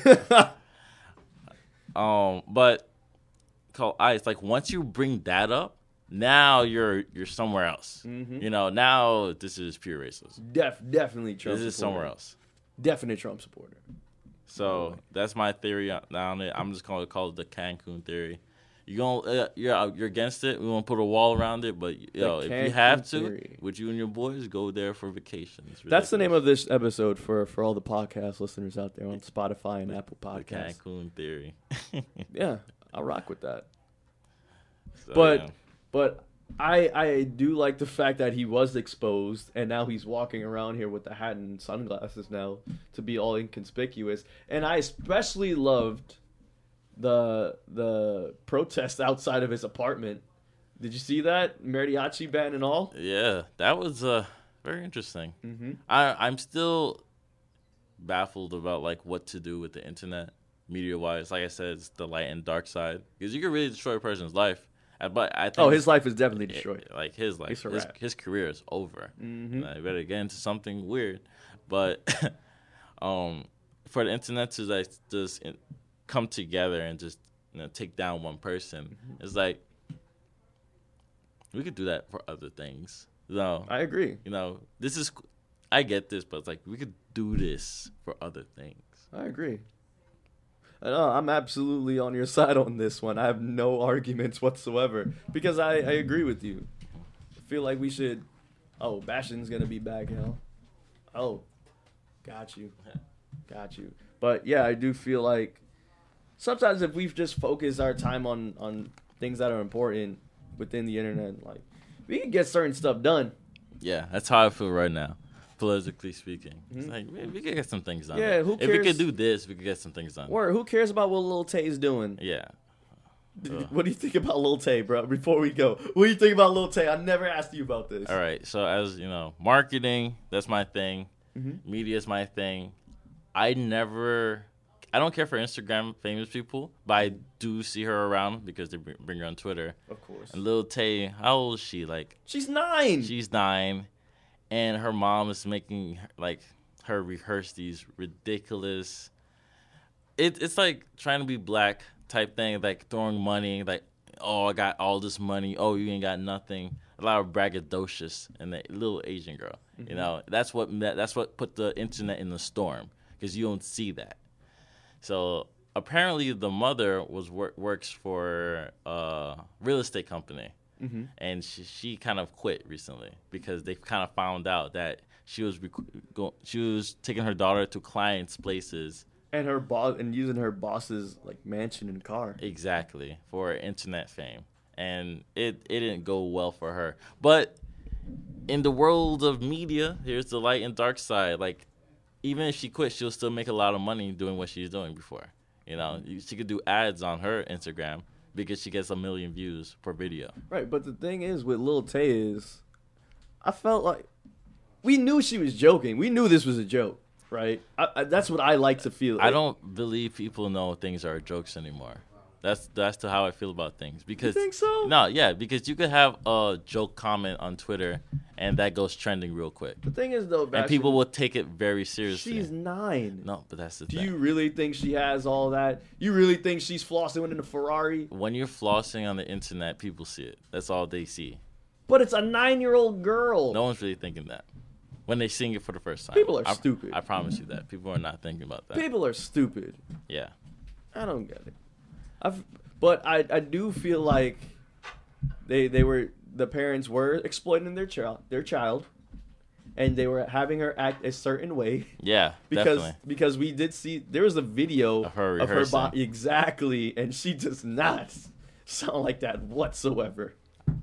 um, but called ice. Like once you bring that up, now you're you're somewhere else. Mhm. You know, now this is pure racism. Def, definitely Trump. This is supporter. somewhere else. Definite Trump supporter. So that's my theory on on it. I'm just gonna call it the Cancun theory. You gonna uh, you're uh, you're against it. We want to put a wall around it, but yo, if you Cancun have to, theory. with you and your boys, go there for vacations. That's the name of this episode for for all the podcast listeners out there on Spotify and Apple the Podcasts. Cancun theory. Yeah, I'll rock with that. So, But yeah. but I I do like the fact that he was exposed and now he's walking around here with the hat and sunglasses now to be all inconspicuous. And I especially loved the the protest outside of his apartment. Did you see that? Mariachi band and all? Yeah, that was uh very interesting. Mm-hmm. I I'm still baffled about like what to do with the internet media wise. Like I said, it's the light and dark side because you can really destroy a person's life. Uh, But I think Oh, his life is definitely destroyed. Yeah, like his life, It's a his, wrap. his career is over. Mhm. I better get into something weird, but um, for the internet to like just in- come together and just you know take down one person, Mm-hmm. it's like we could do that for other things. No, I agree. you know, this is I get this, but it's like we could do this for other things. I agree. I know, I'm absolutely on your side on this one. I have no arguments whatsoever because I, I agree with you. I feel like we should. Oh, Bastion's gonna be back, you know. Oh, got you, got you. But yeah, I do feel like sometimes if we've just focused our time on on things that are important within the internet, like we can get certain stuff done. Yeah, that's how I feel right now, politically speaking. It's Mhm. like man, we could get some things done. Yeah, who If we cares? could do this, we could get some things done. Or who cares about what Lil Tay's doing? Yeah. Ugh. What do you think about Lil Tay, bro? Before we go, what do you think about Lil Tay? I never asked you about this. All right. So as you know, marketing, that's my thing. Mhm. Media is my thing. I never, I don't care for Instagram famous people, but I do see her around because they bring bring her on Twitter. Of course. And Lil Tay, how old is she? Like She's nine. she's nine, and her mom is making her- like her rehearse these ridiculous. It, it's like trying to be black type thing, like throwing money, like oh I got all this money, oh you ain't got nothing. A lot of braggadocious and the little Asian girl, you know that's what that's what put the internet in the storm because you don't see that. So apparently the mother was wor- works for a real estate company. Mhm. And she, she kind of quit recently because they kind of found out that she was rec- go, she was taking her daughter to clients' places And her boss and using her boss's like mansion and car. exactly for internet fame, and it it didn't go well for her. But in the world of media, here's the light and dark side. Like even if she quit, she'll still make a lot of money doing what she's doing before. You know, she could do ads on her Instagram because she gets a million views per video. Right, but the thing is with Lil Tay is, I felt like we knew she was joking. We knew this was a joke, right? I, I, that's what I like to feel. I don't believe people know things are jokes anymore. That's that's to how I feel about things. Because think so? No, yeah, because you could have a joke comment on Twitter and that goes trending real quick, The thing is though, and Bastion, people will take it very seriously. She's nine. No, but that's the Do thing. you really think she has all that? You really think she's flossing in a Ferrari? When you're flossing on the internet, people see it. That's all they see. But it's a nine-year-old girl. No one's really thinking that when they seeing it for the first time. People are I, stupid. I promise you that people are not thinking about that. People are stupid. Yeah. I don't get it. I've, but I, I do feel like they they were the parents were exploiting their child their child, and they were having her act a certain way Yeah. because definitely. because we did see there was a video Of her of her rehearsing. body exactly, and she does not sound like that whatsoever.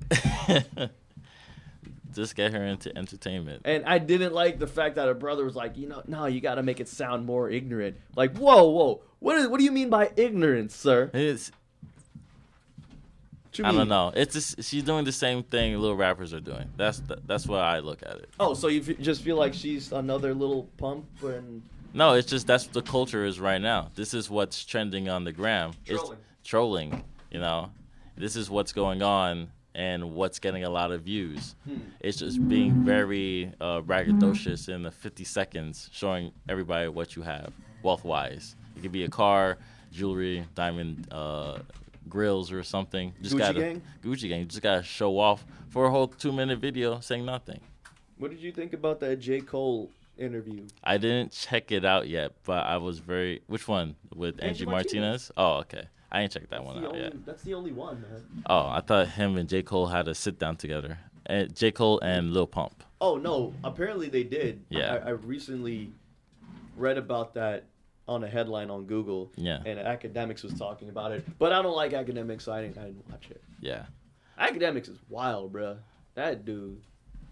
Just get her into entertainment. And I didn't like the fact that her brother was like, you know, no, you got to make it sound more ignorant. Like, whoa, whoa, what is what do you mean by ignorance, sir? It's What you I mean? don't know. It's just, she's doing the same thing little rappers are doing. That's the, that's why I look at it. Oh, so you f- just feel like she's another little pump and No, it's just that's what the culture is right now. This is what's trending on the gram. Trolling. It's trolling, you know. This is what's going on and what's getting a lot of views. Hmm. It's just being very uh, braggadocious in the fifty seconds, showing everybody what you have wealth-wise. It could be a car, jewelry, diamond uh, grills or something. Just Gucci gotta, gang? Gucci gang. You just gotta show off for a whole two-minute video saying nothing. What did you think about that J. Cole interview? I didn't check it out yet, but I was very. Which one with Angie, Angie Martinez? Oh, okay. I ain't checked that one The out only, yet. That's the only one, man. Oh, I thought him and J. Cole had a sit down together. And J. Cole and Lil Pump. Oh no, apparently they did. Yeah. I, I recently read about that on a headline on Google. Yeah. And Academics was talking about it, but I don't like Academics, so I didn't, I didn't watch it. Yeah. Academics is wild, bruh. That dude.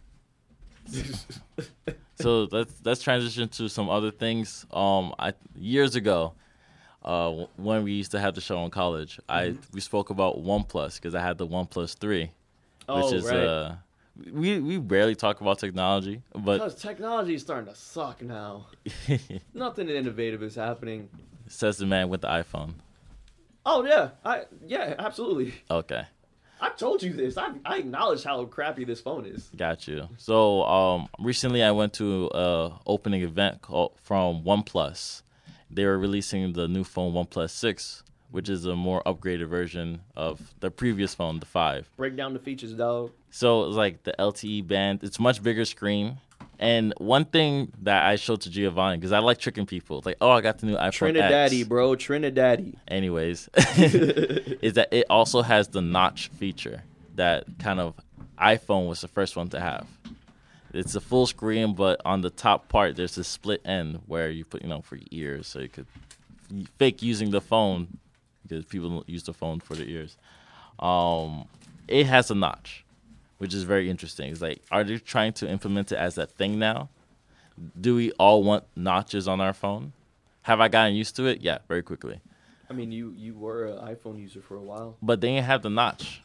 So let's let's transition to some other things. Um, I years ago, uh, w- when we used to have the show in college, I we spoke about OnePlus because I had the OnePlus three, which Oh, is right. uh, we we barely talk about technology, but Because technology is starting to suck now. Nothing innovative is happening. says the man with the iPhone. Oh yeah, I yeah, absolutely. Okay. I told you this. I I acknowledge how crappy this phone is. Got you. So um, recently I went to a opening event called from OnePlus. They were releasing the new phone OnePlus six, which is a more upgraded version of the previous phone, the five. Break down the features, dog. So it's like the L T E band. It's much bigger screen. And one thing that I showed to Giovanni, because I like tricking people, it's like, oh, I got the new iPhone Trinidaddy, X. bro. Trinidaddy. Anyways, is that it also has the notch feature that kind of iPhone was the first one to have. It's a full screen, but on the top part, there's a split end where you put, you know, for your ears, so you could fake using the phone because people don't use the phone for their ears. Um, it has a notch, which is very interesting. It's like, are they trying to implement it as that thing now? Do we all want notches on our phone? Have I gotten used to it? Yeah, very quickly. I mean, you you were an iPhone user for a while. But they didn't have the notch.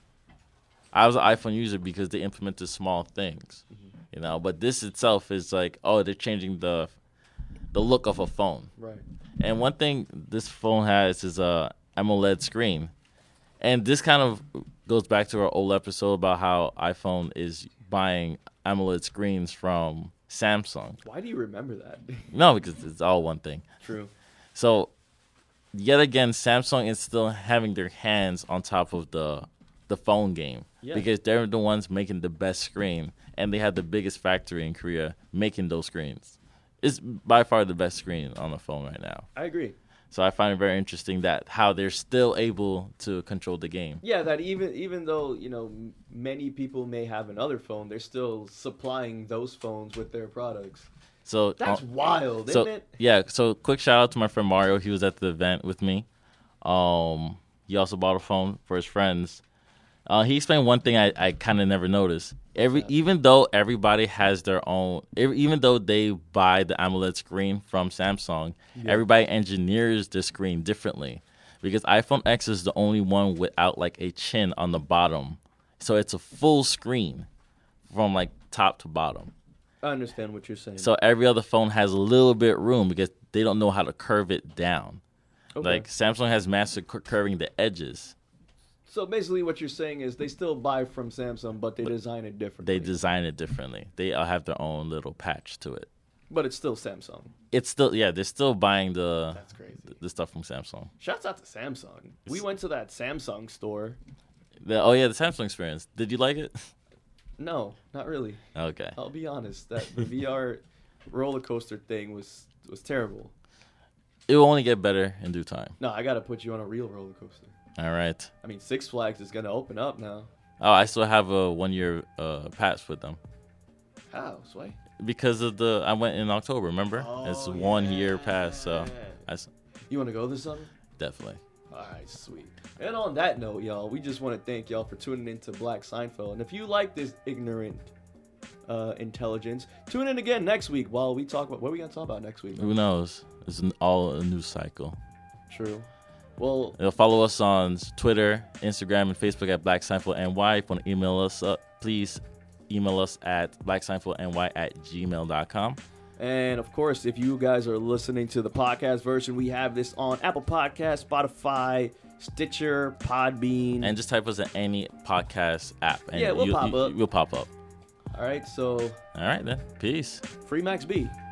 I was an iPhone user because they implemented small things, you know. But this itself is like, oh, they're changing the the look of a phone. Right. And one thing this phone has is a AMOLED screen, and this kind of goes back to our old episode about how iPhone is buying AMOLED screens from Samsung. Why do you remember that? No, because it's all one thing. True. So, yet again, Samsung is still having their hands on top of the the phone game Yeah. because they're the ones making the best screen, and they have the biggest factory in Korea making those screens. It's by far the best screen on the phone right now. I agree. So I find it very interesting that how they're still able to control the game. Yeah, that even even though you know m- many people may have another phone, they're still supplying those phones with their products. So That's uh, wild, so isn't it? yeah. So quick shout out to my friend Mario. He was at the event with me. Um, he also bought a phone for his friends. Uh, he explained one thing I, I kind of never noticed. Every even though everybody has their own, every, even though they buy the AMOLED screen from Samsung, everybody engineers the screen differently. Because iPhone X is the only one without like a chin on the bottom, so it's a full screen from like top to bottom. I understand what you're saying. So every other phone has a little bit room because they don't know how to curve it down. Okay. Like Samsung has mastered cur- curving the edges. So basically, what you're saying is they still buy from Samsung, but they design it differently. They design it differently. They all have their own little patch to it. but it's still Samsung. It's still yeah, they're still buying the That's crazy. the, the stuff from Samsung. Shouts out to Samsung. We went to that Samsung store. The, oh yeah, the Samsung experience. Did you like it? No, not really. Okay. I'll be honest. That the V R roller coaster thing was was terrible. It will only get better in due time. No, I gotta put you on a real roller coaster. All right. I mean, Six Flags is gonna open up now. Oh, I still have a one year uh, pass with them How, Sway? because of the. I went in October. Remember? it's Oh, one year pass. So I s- You want to go this summer? definitely. All right, sweet. And on that note, y'all, we just want to thank y'all for tuning in to Black Seinfeld. And if you like this ignorant uh, intelligence, tune in again next week while we talk about what are we gonna talk about next week. Who knows? It's an, all a news cycle. True. Well, You know, follow us on Twitter, Instagram, and Facebook at Black Seinfeld N Y. If you want to email us up, please email us at black seinfeld N Y at gmail dot com. and of course, if you guys are listening to the podcast version, we have this on Apple Podcasts, Spotify, Stitcher, Podbean. And just type us in any podcast app. And Yeah, we'll you, pop you, up. We'll pop up. All right, so All right, then. Peace. free Max B.